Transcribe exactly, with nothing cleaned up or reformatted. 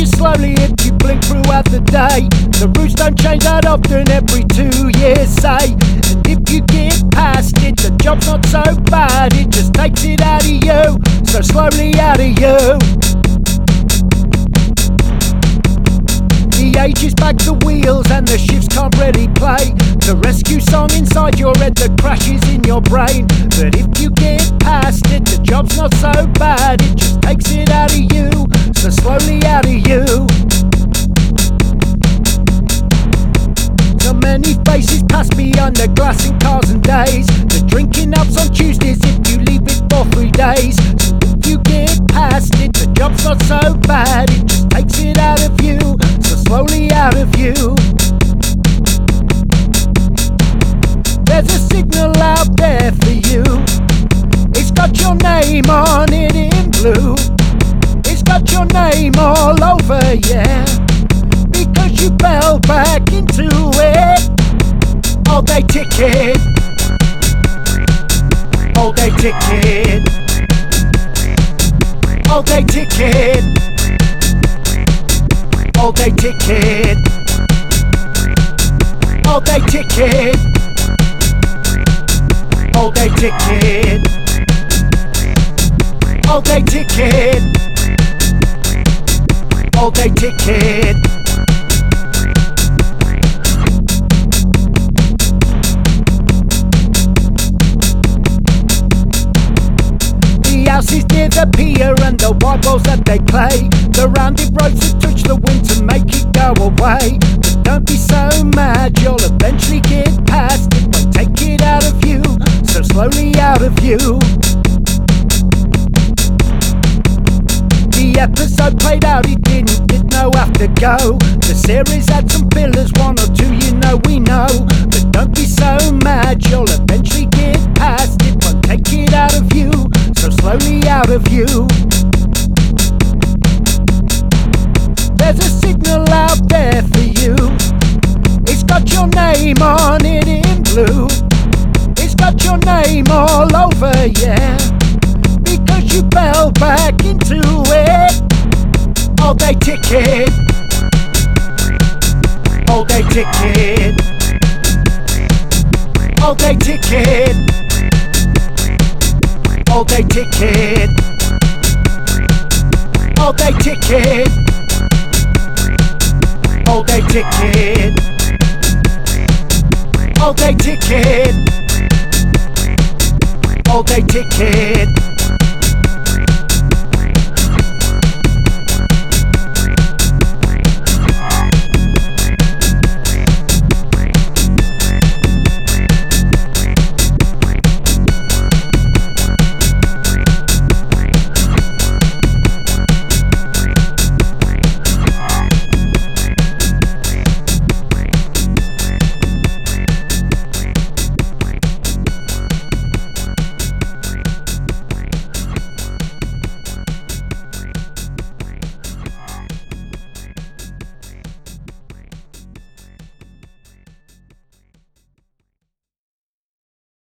changes slowly if you blink throughout the day. The routes don't change that often, every two years, say. And if you get past it, the job's not so bad, it just takes it out of you, so slowly out of you. The ages back the wheels and the shifts can't really play the rescue song inside your head that crashes in your brain. But if you get past it, the job's not so bad, it just takes it out of you, so slowly out of you. So many faces pass behind the glass in cars and days. The drinking ups on Tuesdays if you leave it for three days. So if you get past it, the job's not so bad, it just takes it out of you, so slowly out of you. There's a signal out there for you. It's got your name on it in blue. It's got your name all over, yeah, because you fell back into it. All day ticket, all day ticket, all day ticket, all day ticket, all day ticket, all day ticket, all day ticket, all day ticket. The houses near the pier and the wide balls that they play, the rounded roads that touch the wind to make it go away. But don't be so mad, you'll eventually get past it, won't take it out of you, so slowly out of you. The episode played out, it didn't get no after go. The series had some fillers, one or two you know we know. But don't be so mad, you'll eventually get past it, won't take it out of you, so slowly out of you. There's a signal out there for you. It's got your name on it in blue. It's got your name all over, yeah, because you fell back into it. All day ticket, all day ticket, all day ticket, all day ticket, all day ticket, all day ticket, all day ticket, all day ticket.